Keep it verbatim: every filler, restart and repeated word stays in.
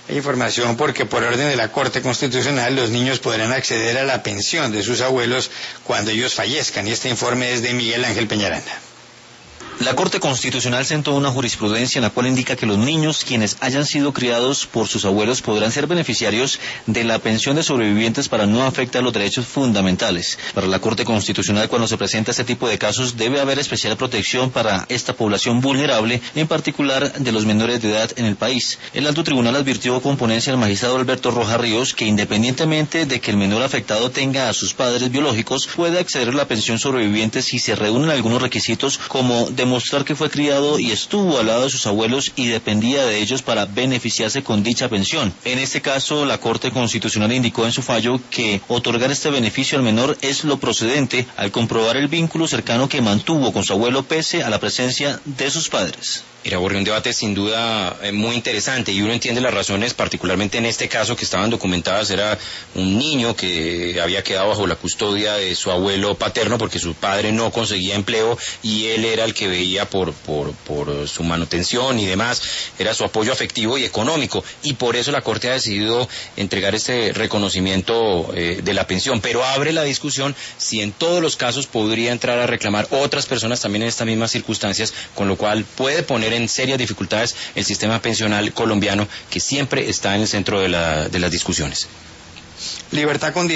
Información porque por orden de la Corte Constitucional los niños podrán acceder a la pensión de sus abuelos cuando ellos fallezcan, y este informe es de Miguel Ángel Peñaranda. La Corte Constitucional sentó una jurisprudencia en la cual indica que los niños quienes hayan sido criados por sus abuelos podrán ser beneficiarios de la pensión de sobrevivientes para no afectar los derechos fundamentales. Para la Corte Constitucional, cuando se presenta este tipo de casos, debe haber especial protección para esta población vulnerable, en particular de los menores de edad en el país. El Alto Tribunal advirtió con ponencia al magistrado Alberto Rojas Ríos que independientemente de que el menor afectado tenga a sus padres biológicos, puede acceder a la pensión sobreviviente si se reúnen algunos requisitos como de demostrar que fue criado y estuvo al lado de sus abuelos y dependía de ellos para beneficiarse con dicha pensión. En este caso, la Corte Constitucional indicó en su fallo que otorgar este beneficio al menor es lo procedente al comprobar el vínculo cercano que mantuvo con su abuelo pese a la presencia de sus padres. Mira, Borre, un debate sin duda eh, muy interesante, y uno entiende las razones, particularmente en este caso que estaban documentadas. Era un niño que había quedado bajo la custodia de su abuelo paterno porque su padre no conseguía empleo y él era el que veía por, por, por su manutención y demás, era su apoyo afectivo y económico, y por eso la Corte ha decidido entregar este reconocimiento eh, de la pensión, pero abre la discusión si en todos los casos podría entrar a reclamar otras personas también en estas mismas circunstancias, con lo cual puede poner en serias dificultades el sistema pensional colombiano, que siempre está en el centro de, la, de las discusiones. Libertad con